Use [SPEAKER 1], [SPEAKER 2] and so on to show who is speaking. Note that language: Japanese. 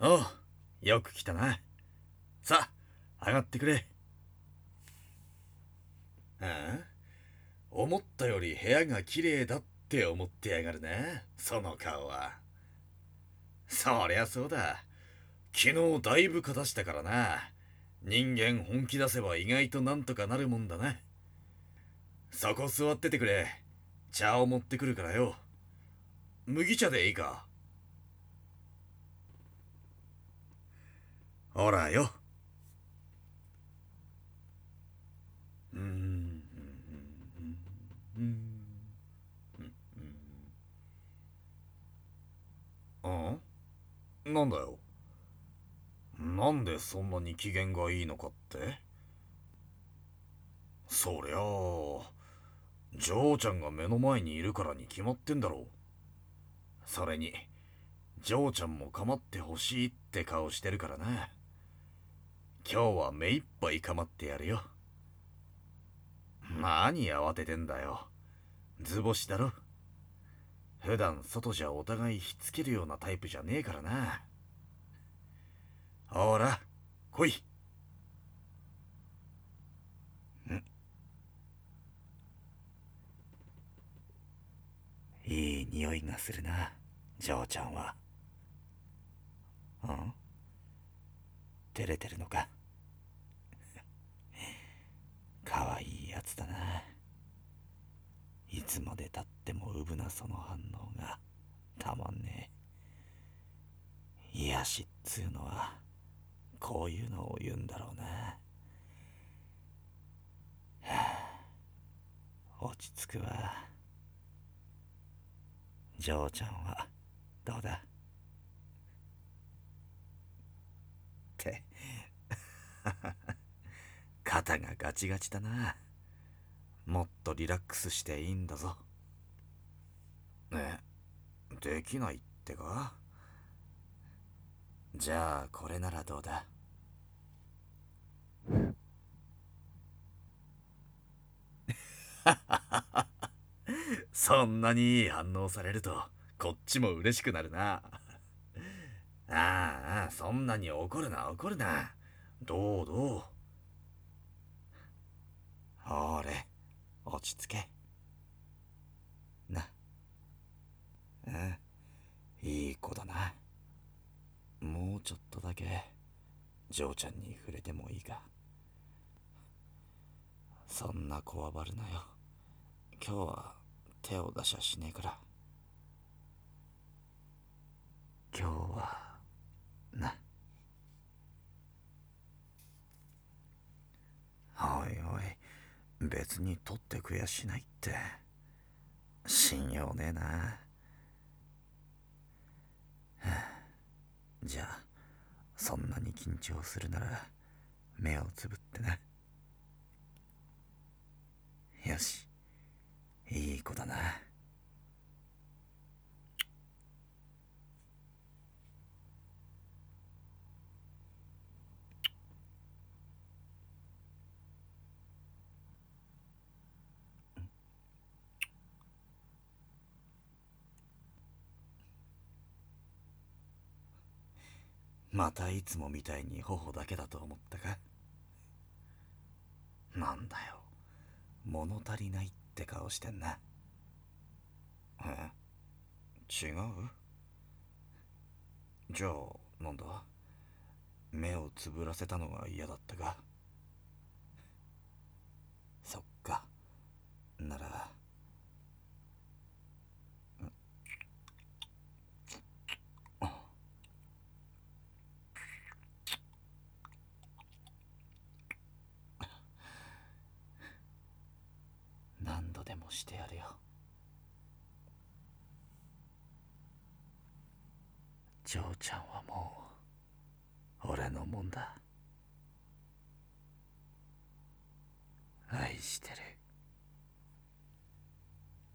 [SPEAKER 1] おう、よく来たな。さあ、上がってくれ。ああ、思ったより部屋が綺麗だって思ってやがるな、その顔は。そりゃそうだ。昨日だいぶ勝たしたからな。人間本気出せば意外となんとかなるもんだな。そこ座っててくれ。茶を持ってくるからよ。麦茶でいいか。ほらよ。うん、うん、うん、なんだよ。なんでそんなに機嫌がいいのかって？そりゃあ、ジョーちゃんが目の前にいるからに決まってんだろう。それに、ジョーちゃんも構ってほしいって顔してるからな。今日は目いっぱい構ってやるよ。何慌ててんだよ。図星だろ。普段外じゃお互いひっつけるようなタイプじゃねえからな。ほら、来い。いい匂いがするな、ジョーちゃんは。うん？照れてるのか？かわいいやつだな。いつまでたってもうぶなその反応がたまんねえ。癒しっつうのはこういうのを言うんだろうな。落ち着くわ。ジョーちゃんはどうだって肩がガチガチだな。もっとリラックスしていいんだぞ。ねえ、できないってか？じゃあこれならどうだ？そんなにいい反応されるとこっちも嬉しくなるな。ああ、そんなに怒るな怒るな。どうどう。ほれ、落ち着け。な。うん、いい子だな。もうちょっとだけジョーちゃんに触れてもいいか？そんなこわばるなよ。今日は手を出しゃしねえから。今日はな。おいおい、別に取ってくやしないって信用ねえな。じゃあそんなに緊張するなら目をつぶってな。よし、いい子だな。またいつもみたいに頬だけだと思ったか？なんだよ、物足りないって顔してんな。え？違う？じゃあなんだ？目をつぶらせたのが嫌だったか？そっか。なら、何度でもしてやるよ。ジョーちゃんはもう俺のもんだ。愛してる。